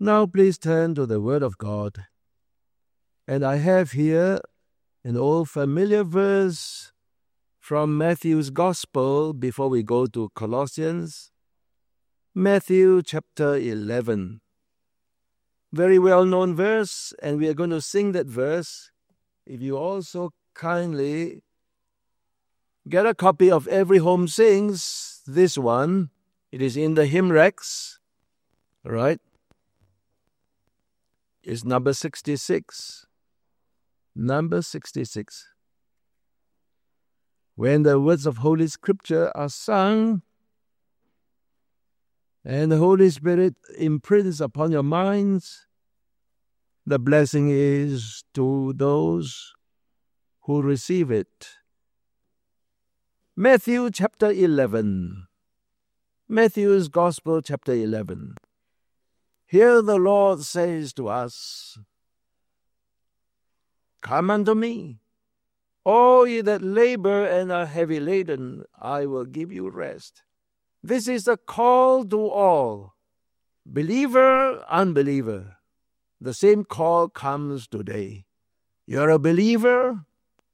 Now please turn to the Word of God. And I have here an old familiar verse from Matthew's Gospel before we go to Colossians. Matthew chapter 11. Very well-known verse, and we are going to sing that verse. If you also kindly get a copy of Every Home Sings, this one, it is in the hymn racks, right? It's number 66. Number 66. When the words of Holy Scripture are sung and the Holy Spirit imprints upon your minds, the blessing is to those who receive it. Matthew chapter 11. Matthew's Gospel chapter 11. Here the Lord says to us, "Come unto me, all ye that labor and are heavy laden, I will give you rest." This is a call to all, believer, unbeliever. The same call comes today. You're a believer?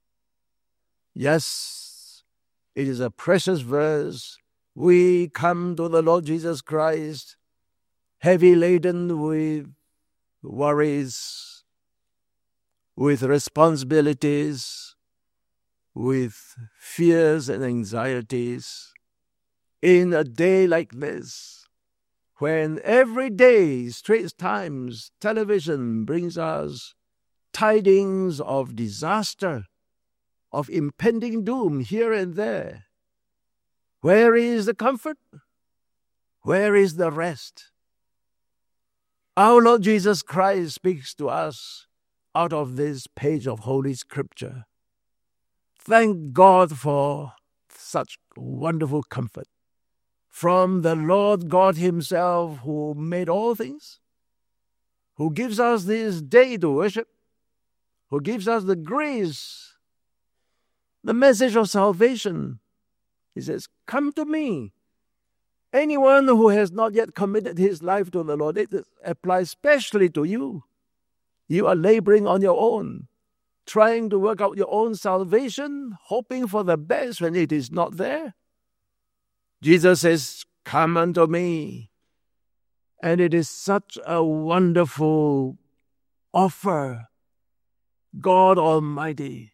Yes, it is a precious verse. We come to the Lord Jesus Christ, heavy laden with worries, with responsibilities, with fears and anxieties. In a day like this, when every day, Straits Times, television brings us tidings of disaster, of impending doom here and there, where is the comfort? Where is the rest? Our Lord Jesus Christ speaks to us out of this page of Holy Scripture. Thank God for such wonderful comfort from the Lord God Himself, who made all things, who gives us this day to worship, who gives us the grace, the message of salvation. He says, "Come to me." Anyone who has not yet committed his life to the Lord, it applies especially to you. You are laboring on your own, trying to work out your own salvation, hoping for the best when it is not there. Jesus says, "Come unto me." And it is such a wonderful offer. God Almighty.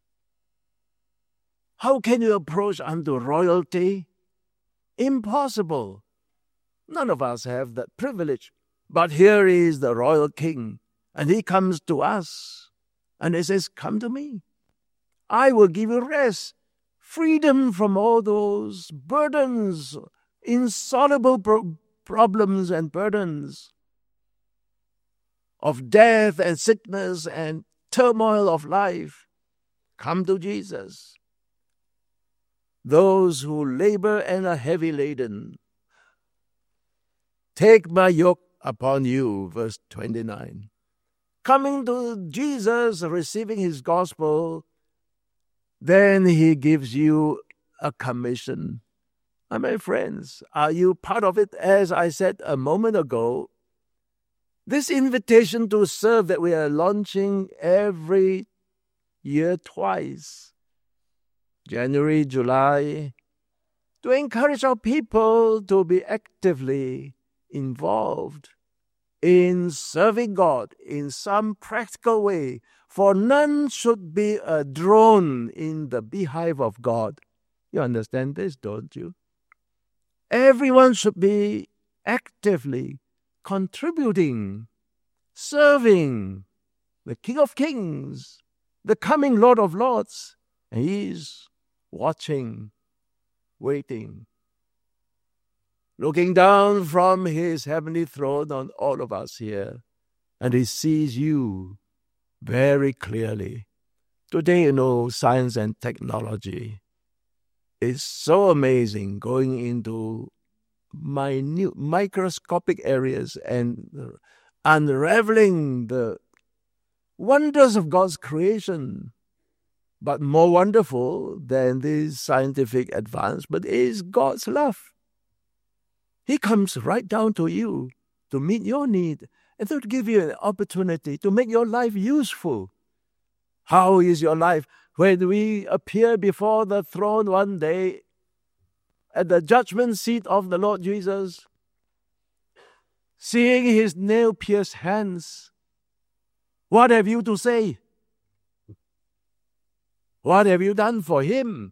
How can you approach unto royalty? Impossible. None of us have that privilege. But here is the royal king, and he comes to us, and he says, "Come to me. I will give you rest, freedom from all those burdens, insoluble problems and burdens of death and sickness and turmoil of life. Come to Jesus. Those who labor and are heavy laden, take my yoke upon you," verse 29. Coming to Jesus, receiving His gospel, then He gives you a commission. And my friends, are you part of it? As I said a moment ago, this invitation to serve that we are launching every year twice, January, July, to encourage our people to be actively involved in serving God in some practical way, for none should be a drone in the beehive of God. You understand this, don't you? Everyone should be actively contributing, serving the King of Kings, the coming Lord of Lords, and He's watching, waiting, looking down from His heavenly throne on all of us here, and He sees you very clearly. Today, science and technology is so amazing, going into minute, microscopic areas and unraveling the wonders of God's creation. But more wonderful than this scientific advancement is God's love. He comes right down to you to meet your need and to give you an opportunity to make your life useful. How is your life when we appear before the throne one day at the judgment seat of the Lord Jesus, seeing his nail-pierced hands? What have you to say? What have you done for him?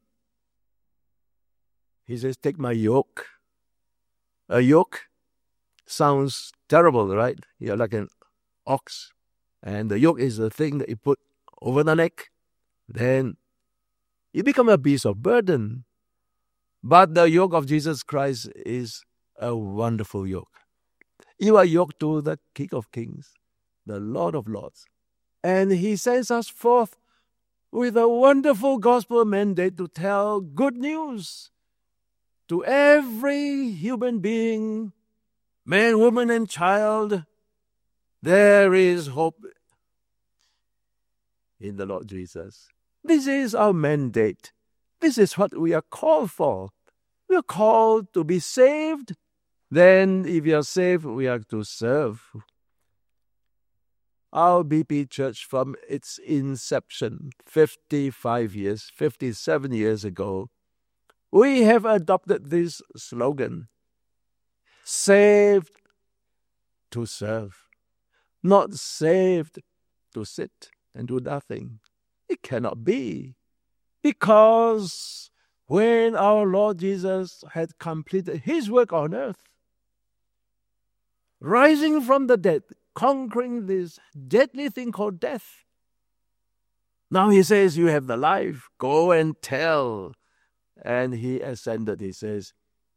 He says, take my yoke. A yoke sounds terrible, right? You're like an ox. And the yoke is the thing that you put over the neck. Then you become a beast of burden. But the yoke of Jesus Christ is a wonderful yoke. You are yoked to the King of Kings, the Lord of Lords. And he sends us forth with a wonderful gospel mandate to tell good news to every human being, man, woman, and child. There is hope in the Lord Jesus. This is our mandate. This is what we are called for. We are called to be saved. Then, if you are saved, we are to serve. Our BP Church, from its inception, 57 years ago, we have adopted this slogan: saved to serve, not saved to sit and do nothing. It cannot be, because when our Lord Jesus had completed his work on earth, rising from the dead, conquering this deadly thing called death, now he says, you have the life, go and tell. And he ascended, he says,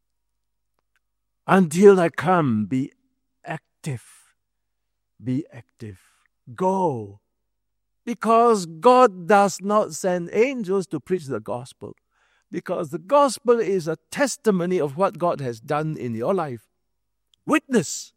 until I come, be active. Be active. Go. Because God does not send angels to preach the gospel. Because the gospel is a testimony of what God has done in your life. Witness.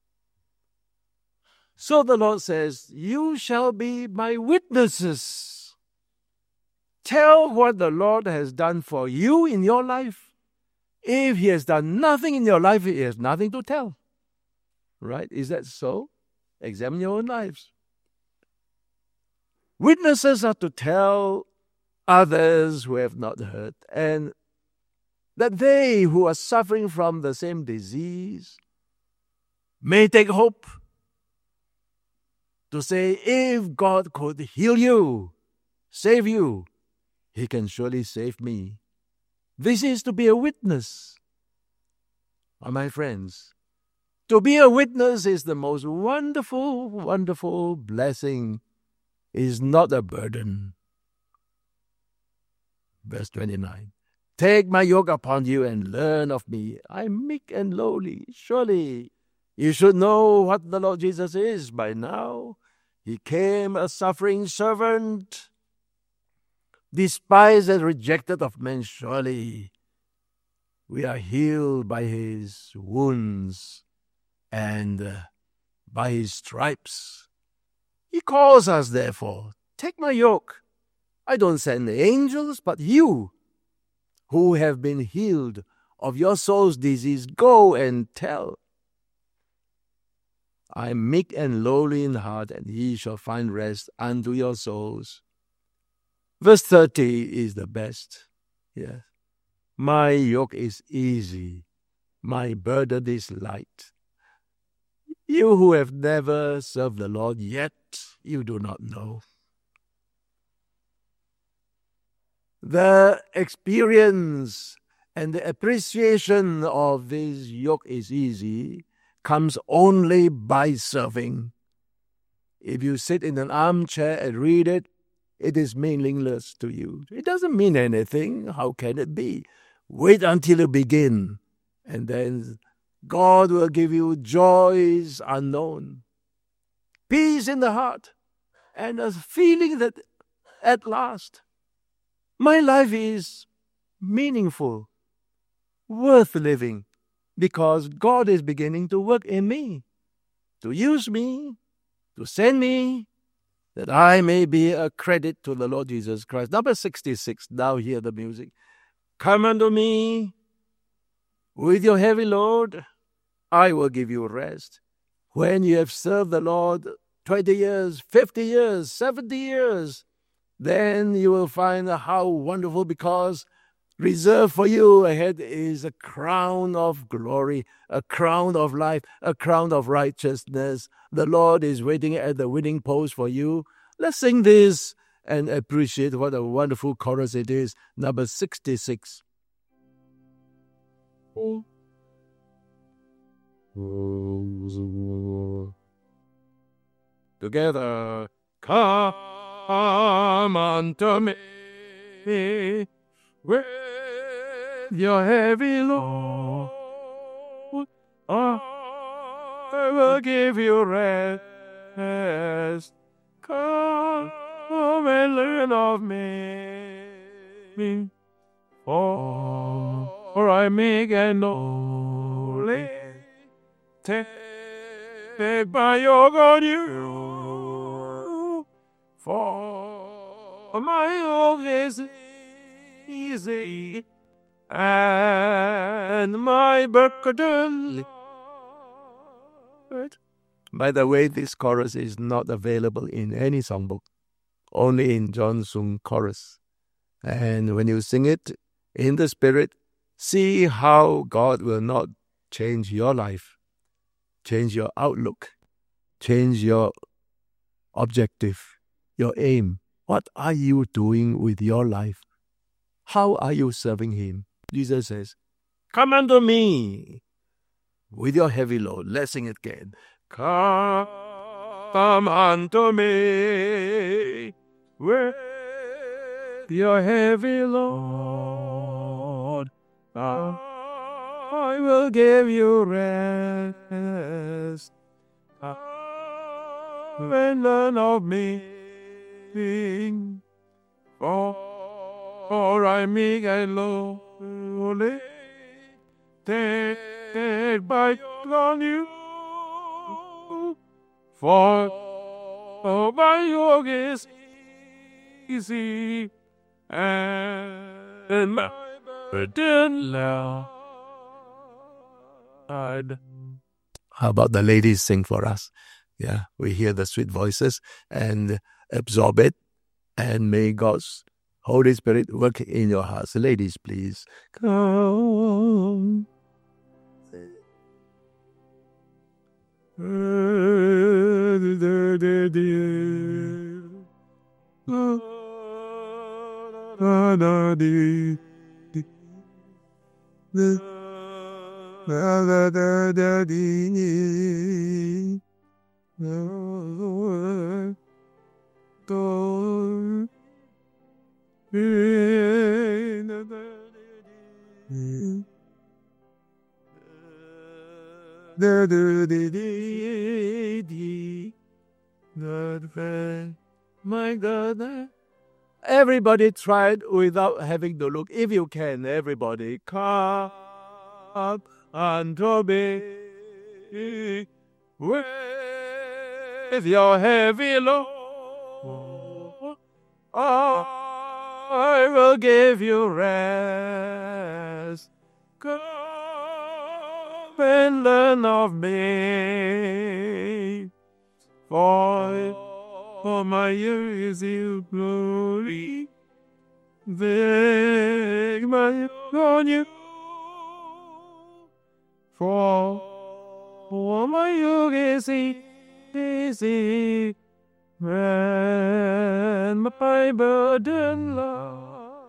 So the Lord says, you shall be my witnesses. Tell what the Lord has done for you in your life. If he has done nothing in your life, he has nothing to tell. Right? Is that so? Examine your own lives. Witnesses are to tell others who have not heard, and that they who are suffering from the same disease may take hope to say, if God could heal you, save you, he can surely save me. This is to be a witness. My friends, to be a witness is the most wonderful, wonderful blessing. It is not a burden. Verse 29. Take my yoke upon you and learn of me. I am meek and lowly. Surely you should know what the Lord Jesus is by now. He came a suffering servant, despised and rejected of men. Surely we are healed by his wounds and by his stripes. He calls us, therefore, take my yoke. I don't send angels, but you who have been healed of your soul's disease, go and tell. I am meek and lowly in heart, and ye shall find rest unto your souls. Verse 30 is the best. Yes. My yoke is easy, my burden is light. You who have never served the Lord, yet you do not know. The experience and the appreciation of this yoke is easy comes only by serving. If you sit in an armchair and read it, it is meaningless to you. It doesn't mean anything. How can it be? Wait until you begin, and then God will give you joys unknown, peace in the heart, and a feeling that at last my life is meaningful, worth living, because God is beginning to work in me, to use me, to send me, that I may be a credit to the Lord Jesus Christ. Number 66, now hear the music. Come unto me with your heavy load, I will give you rest. When you have served the Lord 20 years, 50 years, 70 years, then you will find how wonderful, because reserved for you ahead is a crown of glory, a crown of life, a crown of righteousness. The Lord is waiting at the winning post for you. Let's sing this and appreciate what a wonderful chorus it is. Number 66. Together, come unto me with your heavy load. I will give you rest. Come and learn of me. For I meek and lowly. Take my yoke on you. For my yoke is easy and my burden light. By the way, this chorus is not available in any songbook, only in John Sung chorus. And when you sing it in the Spirit, see how God will not change your life, change your outlook, change your objective, your aim. What are you doing with your life? How are you serving Him? Jesus says, come unto me with your heavy load. Let's sing it again. Come unto me with your heavy load. I will give you rest. Come and learn of me. For I meek and lowly. Take my yoke on you. For my yoke is easy and my burden light. How about the ladies sing for us? Yeah, we hear the sweet voices and absorb it. And may God's Holy Spirit work in your hearts. Ladies, please. Come. My God. Everybody try it without having to look. If you can, everybody come unto me with your heavy load. I will give you rest. Come and learn of me. For my years is glory. Take my yoke on you. For my yoke is easy and my burden light.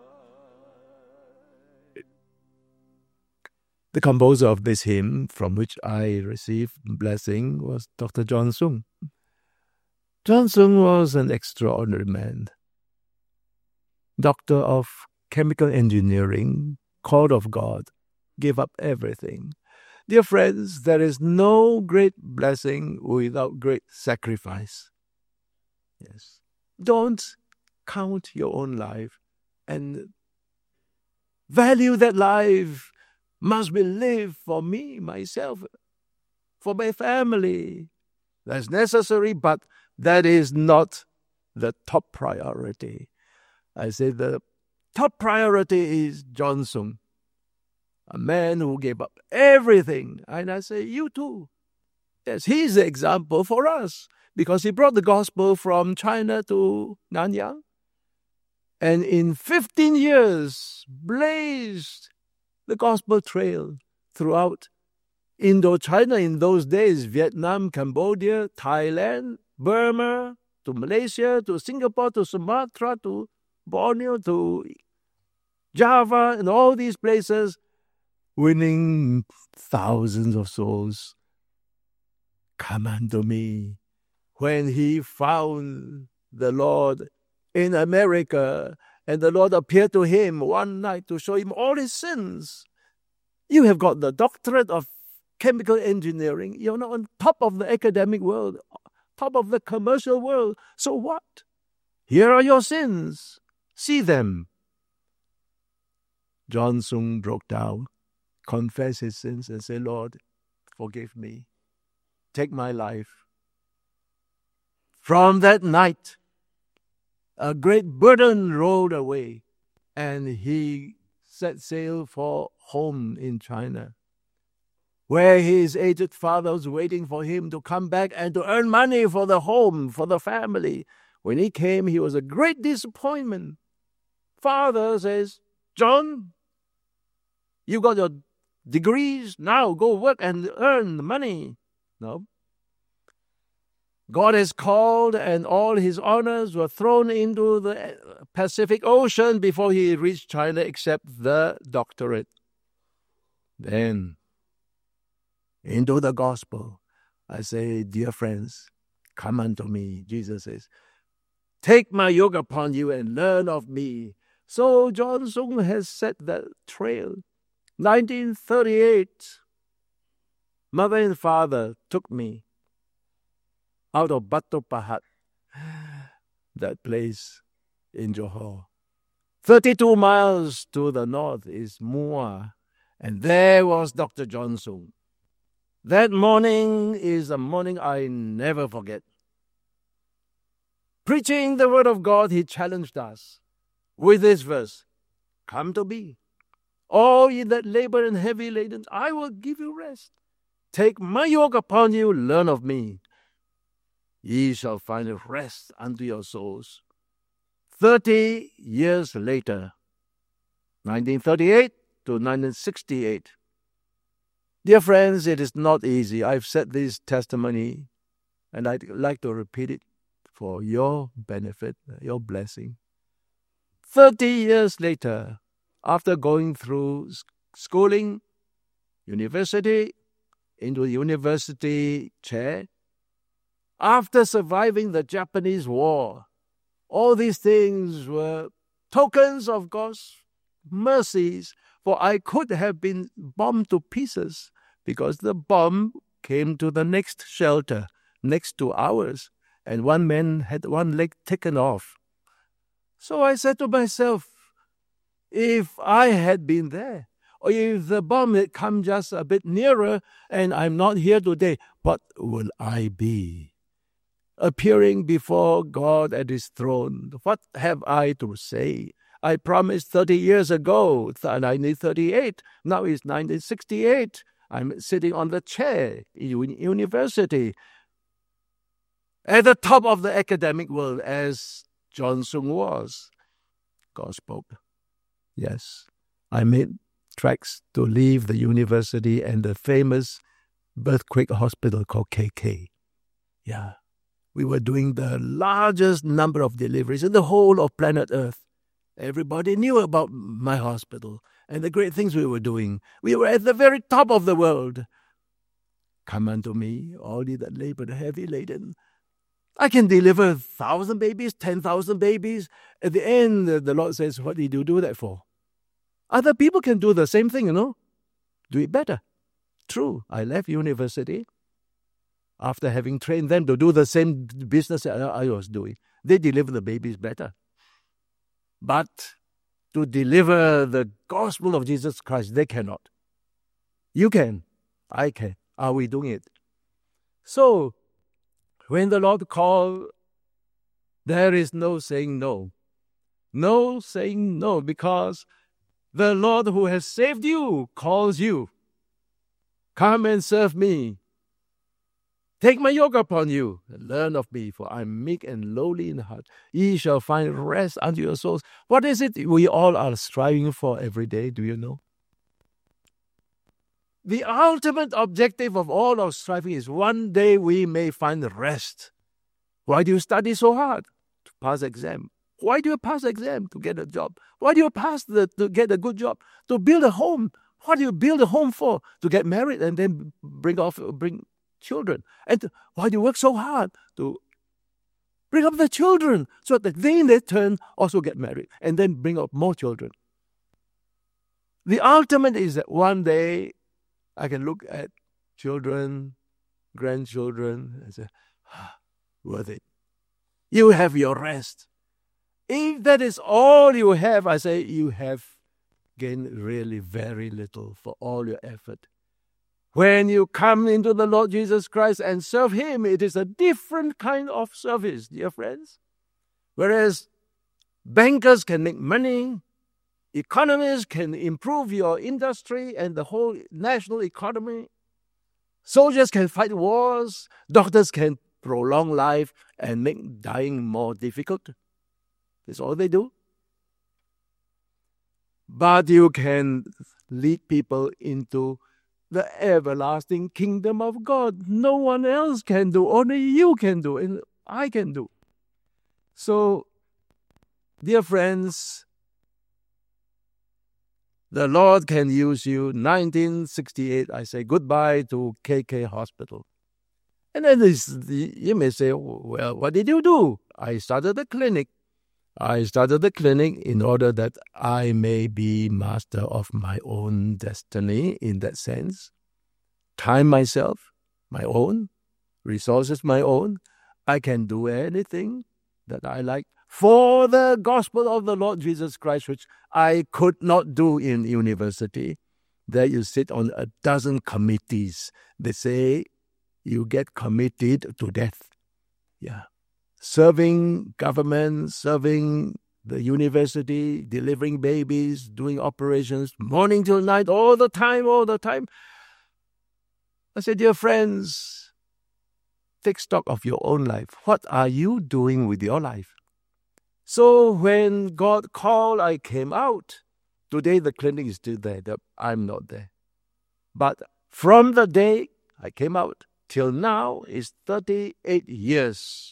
The composer of this hymn, from which I received blessing, was Dr. John Sung. John Sung was an extraordinary man. Doctor of chemical engineering, called of God, gave up everything. Dear friends, there is no great blessing without great sacrifice. Yes. Don't count your own life and value that life must be lived for me, myself, for my family. That's necessary, but that is not the top priority. I say the top priority is John Sung, a man who gave up everything. And I say, you too. Yes, he's the example for us because he brought the gospel from China to Nanyang. And in 15 years, blazed the gospel trail throughout Indochina in those days, Vietnam, Cambodia, Thailand, Burma, to Malaysia, to Singapore, to Sumatra, to Borneo, to Java, and all these places, winning thousands of souls. Come unto me. When he found the Lord in America, and the Lord appeared to him one night to show him all his sins. You have got the doctorate of chemical engineering. You're not on top of the academic world, top of the commercial world. So what? Here are your sins. See them. John Sung broke down, confessed his sins, and said, Lord, forgive me. Take my life. From that night, a great burden rolled away, and he set sail for home in China, where his aged father was waiting for him to come back and to earn money for the home, for the family. When he came, he was a great disappointment. Father says, John, you got your degrees, now go work and earn money. No. God has called, and all his honors were thrown into the Pacific Ocean before he reached China, except the doctorate. Then, into the gospel, I say, dear friends, come unto me. Jesus says, take my yoke upon you and learn of me. So John Sung has set that trail. 1938, mother and father took me out of Batu Pahat, that place in Johor. 32 miles to the north is Muar, and there was Dr. John Sung. That morning is a morning I never forget. Preaching the word of God, he challenged us with this verse, come to me, all ye that labor and heavy laden, I will give you rest. Take my yoke upon you, learn of me. Ye shall find rest unto your souls. 30 years later, 1938 to 1968. Dear friends, it is not easy. I've said this testimony, and I'd like to repeat it for your benefit, your blessing. 30 years later, after going through schooling, university, into the university chair, after surviving the Japanese War, all these things were tokens of God's mercies, for I could have been bombed to pieces because the bomb came to the next shelter, next to ours, and one man had one leg taken off. So I said to myself, if I had been there, or if the bomb had come just a bit nearer and I'm not here today, what will I be? Appearing before God at his throne, what have I to say? I promised 30 years ago, 1938, now it's 1968. I'm sitting on the chair in university, at the top of the academic world, as John Sung was. God spoke. Yes, I made tracks to leave the university and the famous earthquake hospital called KK. Yeah, we were doing the largest number of deliveries in the whole of planet Earth. Everybody knew about my hospital and the great things we were doing. We were at the very top of the world. Come unto me, all ye that labor heavy laden. I can deliver 1,000 babies, 10,000 babies. At the end, the Lord says, what did you do that for? Other people can do the same thing, do it better. True, I left university after having trained them to do the same business that I was doing. They deliver the babies better. But to deliver the gospel of Jesus Christ, they cannot. You can. I can. Are we doing it? So, when the Lord called, there is no saying no. No saying no, because the Lord who has saved you calls you. Come and serve me. Take my yoke upon you, and learn of me, for I am meek and lowly in heart. Ye shall find rest unto your souls. What is it we all are striving for every day? Do you know? The ultimate objective of all our striving is one day we may find rest. Why do you study so hard? To pass exam. Why do you pass exam? To get a job. Why do you to get a good job? To build a home. What do you build a home for? To get married and then bring children. And why do you work so hard? To bring up the children so that they in their turn also get married and then bring up more children. The ultimate is that one day I can look at children, grandchildren, and say, worth it. You have your rest. If that is all you have, I say you have gained really very little for all your effort. When you come into the Lord Jesus Christ and serve Him, it is a different kind of service, dear friends. Whereas bankers can make money, economists can improve your industry and the whole national economy, soldiers can fight wars, doctors can prolong life and make dying more difficult. That's all they do. But you can lead people into the everlasting kingdom of God. No one else can do. Only you can do, and I can do. So, dear friends, the Lord can use you. 1968, I say goodbye to KK Hospital. And then you may say, well, what did you do? I started a clinic. I started the clinic in order that I may be master of my own destiny in that sense. Time myself, my own, resources my own. I can do anything that I like for the gospel of the Lord Jesus Christ, which I could not do in university. There you sit on a dozen committees. They say you get committed to death. Yeah. Serving government, serving the university, delivering babies, doing operations, morning till night, all the time. I said, dear friends, take stock of your own life. What are you doing with your life? So when God called, I came out. Today the clinic is still there. I'm not there. But from the day I came out till now is 38 years.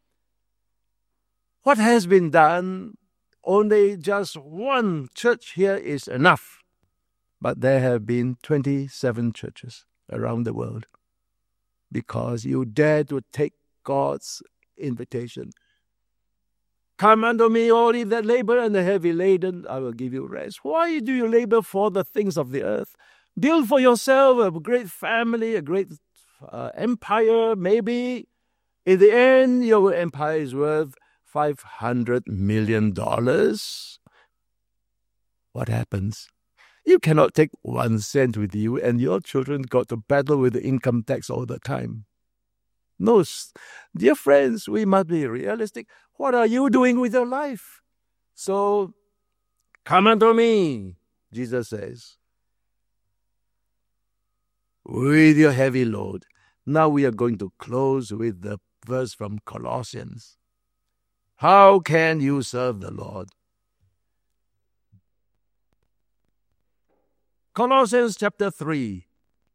What has been done? Only just one church here is enough. But there have been 27 churches around the world because you dare to take God's invitation. Come unto me, all ye that labor and are heavy laden, I will give you rest. Why do you labor for the things of the earth? Build for yourself a great family, a great empire. Maybe in the end, your empire is worth $500 million. What happens? You cannot take 1 cent with you and your children got to battle with the income tax all the time. No, dear friends, we must be realistic. What are you doing with your life? So, come unto me, Jesus says, with your heavy load. Now we are going to close with the verse from Colossians. How can you serve the Lord? Colossians chapter 3.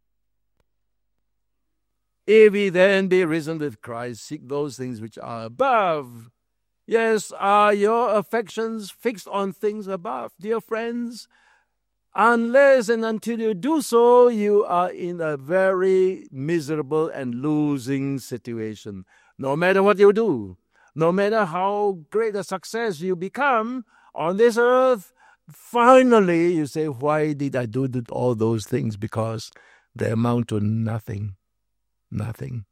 If we then be risen with Christ, seek those things which are above. Yes, are your affections fixed on things above? Dear friends, unless and until you do so, you are in a very miserable and losing situation. No matter what you do, no matter how great a success you become on this earth, finally you say, why did I do all those things? Because they amount to nothing. Nothing.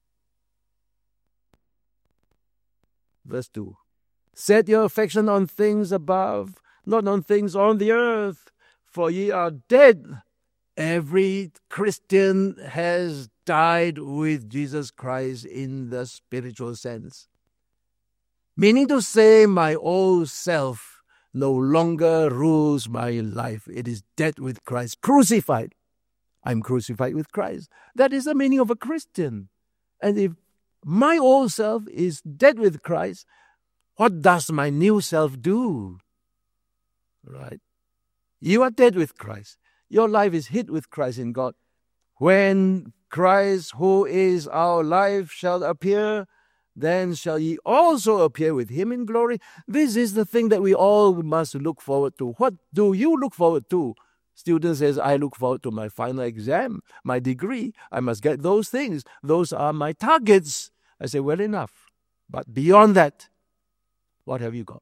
Verse 2. Set your affection on things above, not on things on the earth, for ye are dead. Every Christian has died with Jesus Christ in the spiritual sense. Meaning to say, my old self no longer rules my life. It is dead with Christ, crucified. I'm crucified with Christ. That is the meaning of a Christian. And if my old self is dead with Christ, what does my new self do? Right? You are dead with Christ. Your life is hid with Christ in God. When Christ, who is our life, shall appear, then shall ye also appear with him in glory. This is the thing that we all must look forward to. What do you look forward to? Student says, I look forward to my final exam, my degree. I must get those things. Those are my targets. I say, well enough. But beyond that, what have you got?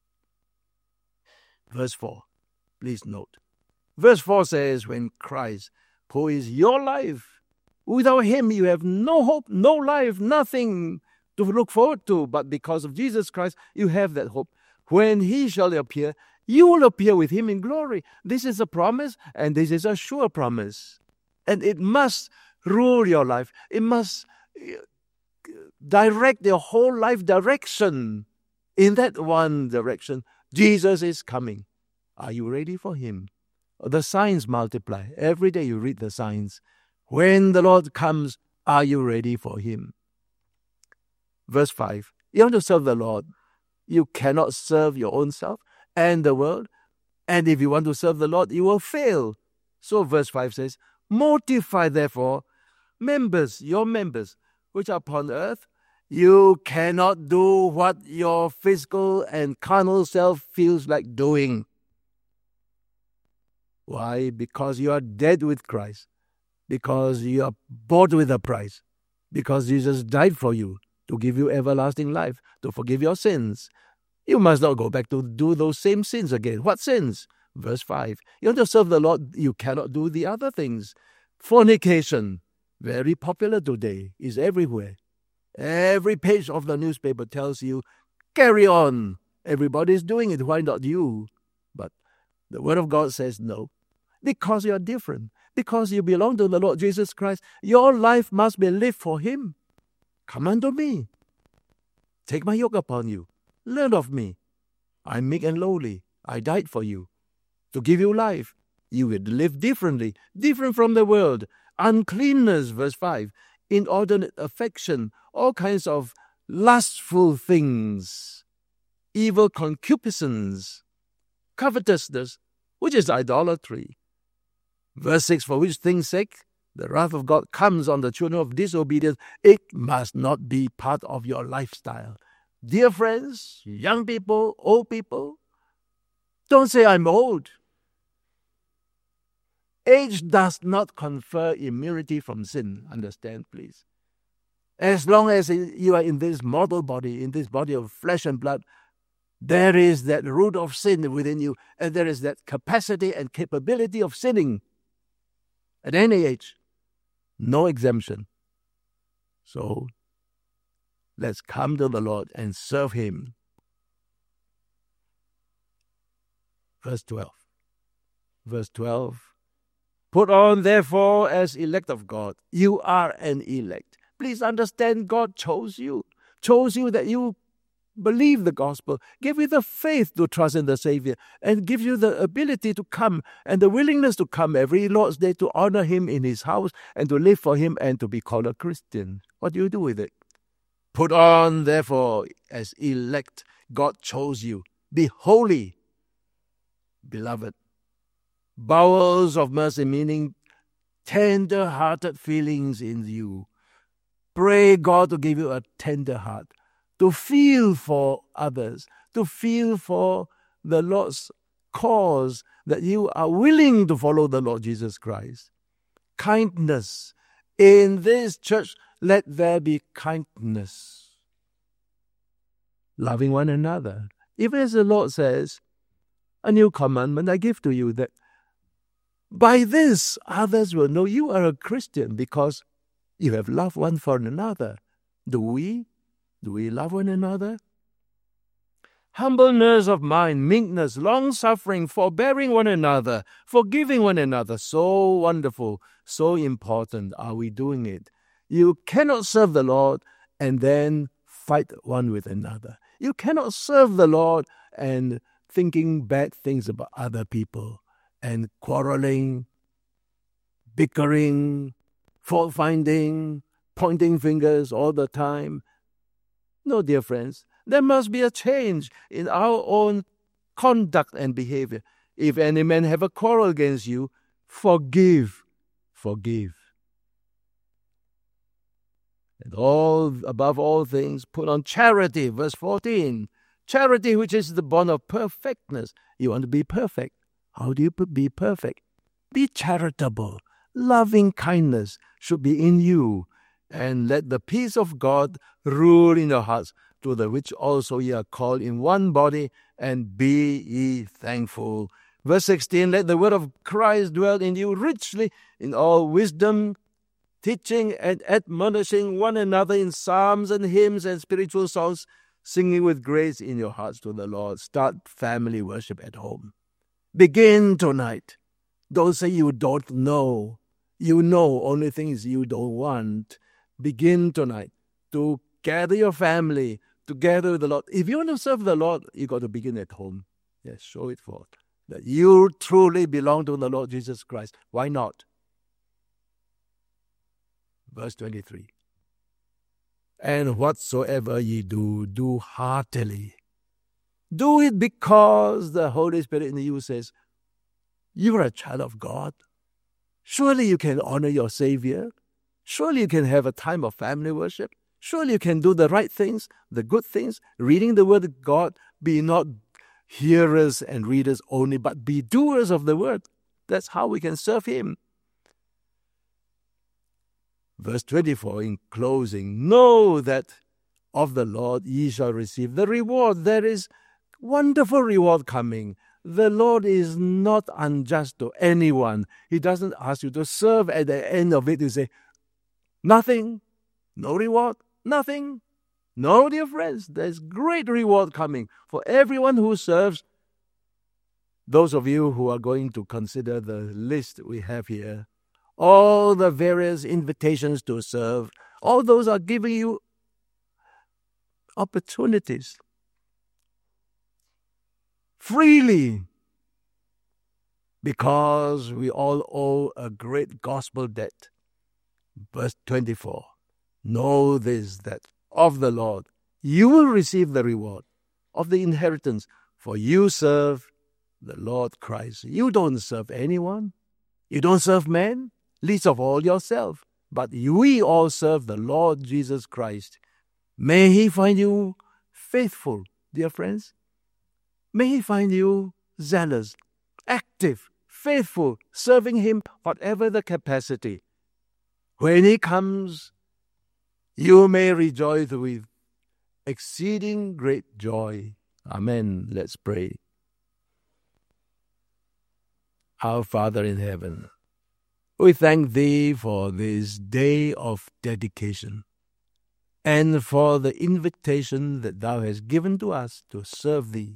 Verse 4. Please note. Verse 4 says, when Christ, who is your life, without him you have no hope, no life, nothing to look forward to. But because of Jesus Christ, you have that hope. When he shall appear, you will appear with him in glory. This is a promise, and this is a sure promise. And it must rule your life. It must direct your whole life direction in that one direction. Jesus is coming. Are you ready for him? The signs multiply. Every day you read the signs. When the Lord comes, are you ready for him? Verse 5. You want to serve the Lord. You cannot serve your own self and the world. And if you want to serve the Lord, you will fail. So verse 5 says, mortify therefore your members, which are upon earth. You cannot do what your physical and carnal self feels like doing. Why? Because you are dead with Christ. Because you are bought with a price. Because Jesus died for you to give you everlasting life, to forgive your sins. You must not go back to do those same sins again. What sins? Verse 5. You want to serve the Lord, you cannot do the other things. Fornication, very popular today, is everywhere. Every page of the newspaper tells you, carry on. Everybody's doing it. Why not you? But the Word of God says no. Because you are different. Because you belong to the Lord Jesus Christ. Your life must be lived for him. Come unto me. Take my yoke upon you. Learn of me. I am meek and lowly. I died for you. To give you life. You will live differently. Different from the world. Uncleanness, verse 5. Inordinate affection. All kinds of lustful things. Evil concupiscence. Covetousness, which is idolatry. Verse 6, for which things' sake the wrath of God comes on the children of disobedience. It must not be part of your lifestyle. Dear friends, young people, old people, don't say I'm old. Age does not confer immunity from sin. Understand, please. As long as you are in this mortal body, in this body of flesh and blood, there is that root of sin within you, and there is that capacity and capability of sinning. At any age, no exemption. So, let's come to the Lord and serve him. Verse 12. Verse 12. Put on, therefore, as elect of God. You are an elect. Please understand, God chose you. Chose you that you believe the gospel, give you the faith to trust in the Savior, and give you the ability to come and the willingness to come every Lord's Day to honor him in his house and to live for him and to be called a Christian. What do you do with it? Put on, therefore, as elect, God chose you. Be holy, beloved. Bowels of mercy, meaning tender-hearted feelings in you. Pray God to give you a tender heart, to feel for others, to feel for the Lord's cause, that you are willing to follow the Lord Jesus Christ. Kindness. In this church, let there be kindness. Loving one another. Even as the Lord says, a new commandment I give to you, that by this others will know you are a Christian, because you have loved one for another. Do we? Do we love one another? Humbleness of mind, meekness, long-suffering, forbearing one another, forgiving one another. So wonderful, so important. Are we doing it? You cannot serve the Lord and then fight one with another. You cannot serve the Lord and thinking bad things about other people and quarreling, bickering, fault-finding, pointing fingers all the time. No, dear friends, there must be a change in our own conduct and behavior. If any man have a quarrel against you, forgive. And above all things, put on charity, verse 14. Charity, which is the bond of perfectness. You want to be perfect. How do you be perfect? Be charitable. Loving kindness should be in you. And let the peace of God rule in your hearts, to the which also ye are called in one body, and be ye thankful. Verse 16, let the word of Christ dwell in you richly in all wisdom, teaching and admonishing one another in psalms and hymns and spiritual songs, singing with grace in your hearts to the Lord. Start family worship at home. Begin tonight. Don't say you don't know. You know only things you don't want. Begin tonight to gather your family together with the Lord. If you want to serve the Lord, you got to begin at home. Yes, show it forth that you truly belong to the Lord Jesus Christ. Why not? Verse 23. And whatsoever ye do, do heartily. Do it because the Holy Spirit in you says, you are a child of God. Surely you can honor your Savior. Surely you can have a time of family worship. Surely you can do the right things, the good things, reading the Word of God. Be not hearers and readers only, but be doers of the Word. That's how we can serve Him. Verse 24, in closing, know that of the Lord ye shall receive the reward. There is wonderful reward coming. The Lord is not unjust to anyone. He doesn't ask you to serve at the end of it. You say, nothing, no reward, nothing. No, dear friends, there's great reward coming for everyone who serves. Those of you who are going to consider the list we have here, all the various invitations to serve, all those are giving you opportunities freely, because we all owe a great gospel debt. Verse 24, know this, that of the Lord you will receive the reward of the inheritance, for you serve the Lord Christ. You don't serve anyone. You don't serve men, least of all yourself. But we all serve the Lord Jesus Christ. May He find you faithful, dear friends. May He find you zealous, active, faithful, serving Him whatever the capacity. When He comes, you may rejoice with exceeding great joy. Amen. Let's pray. Our Father in heaven, we thank Thee for this day of dedication and for the invitation that Thou hast given to us to serve Thee.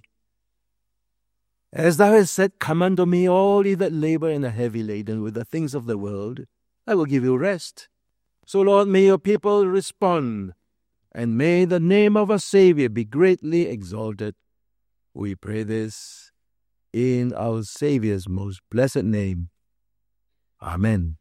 As Thou hast said, come unto me, all ye that labor and are heavy laden with the things of the world, I will give you rest. So, Lord, may your people respond, and may the name of our Savior be greatly exalted. We pray this in our Savior's most blessed name. Amen.